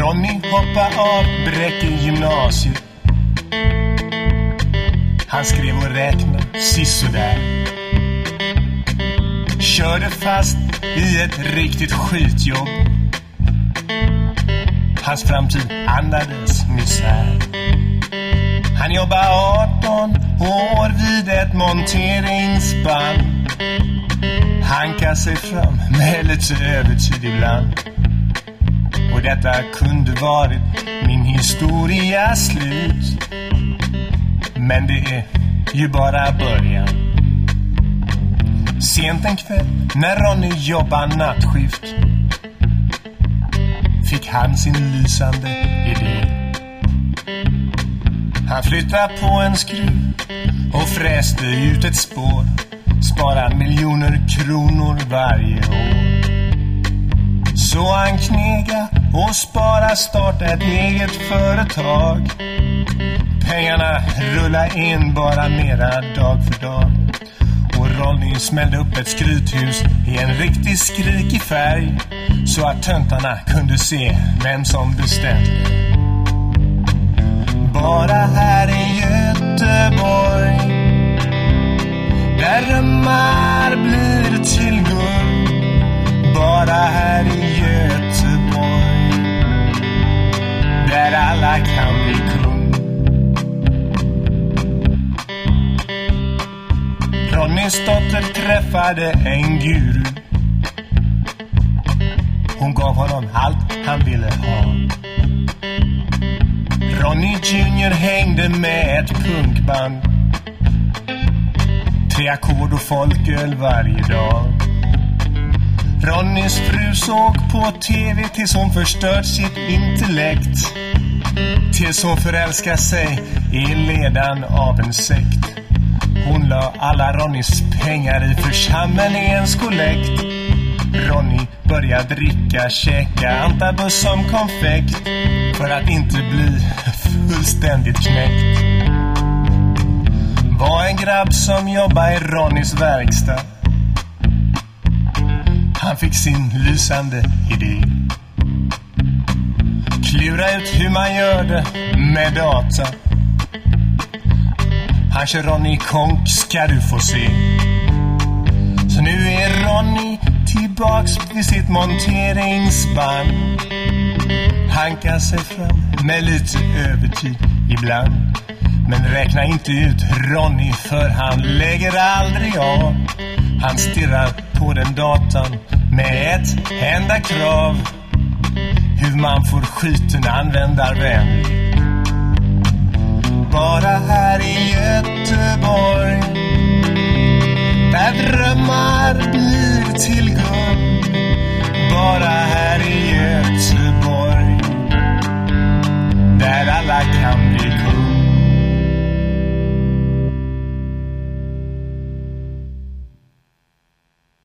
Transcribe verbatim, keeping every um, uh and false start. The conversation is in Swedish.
Ronny hoppade av Bräcke gymnasiet. Han skrev och räknade sisådär. Körde fast i ett riktigt skitjobb. Hans framtid andades misär. Han jobbade arton år vid ett monteringsband. Hankade sig fram med lite övertid ibland. Och detta kunde varit min historia slut. Men det är ju bara början. Sent en kväll när Ronny jobbade nattskift fick han sin lysande idé. Han flyttade på en skruv och fräste ut ett spår. Sparar miljoner kronor varje år. Så han knega och spara, starta ett eget företag. Pengarna rullar in bara mera dag för dag. Och Ronny smällde upp ett skrythus i en riktig skrikig färg. Så att töntarna kunde se vem som bestämde. Bara här i Göteborg, där drömmar blir till guld. Bara här i Göteborg, där alla kan bli kung. Ronnys dotter träffade en guru. Hon gav honom allt han ville ha. Ronny Junior hängde med ett punkband. Tre ackord och folköl varje dag. Ronnys fru såg på tv tills hon förstört sitt intellekt. Tills hon förälskade sig i ledan av en sekt. Hon la alla Ronnys pengar i församlingens kollekt. Ronny började dricka, käka antabus som konfekt. För att inte bli fullständigt knäckt. Var en grabb som jobbade i Ronnys verkstad. Han fick sin lysande idé. Klura ut hur man gör det med data. Han kör Ronny konk, ska du få se. Så nu är Ronny tillbaks vid sitt monteringsband. Hankar sig fram med lite övertid ibland. Men räkna inte ut Ronny, för han lägger aldrig av. Han stirrar på den datan med ett enda krav: hur man får skiten användarvänlig. Bara här i Göteborg, där drömmar blir till guld. Bara här i Göteborg, där alla kan bli kung.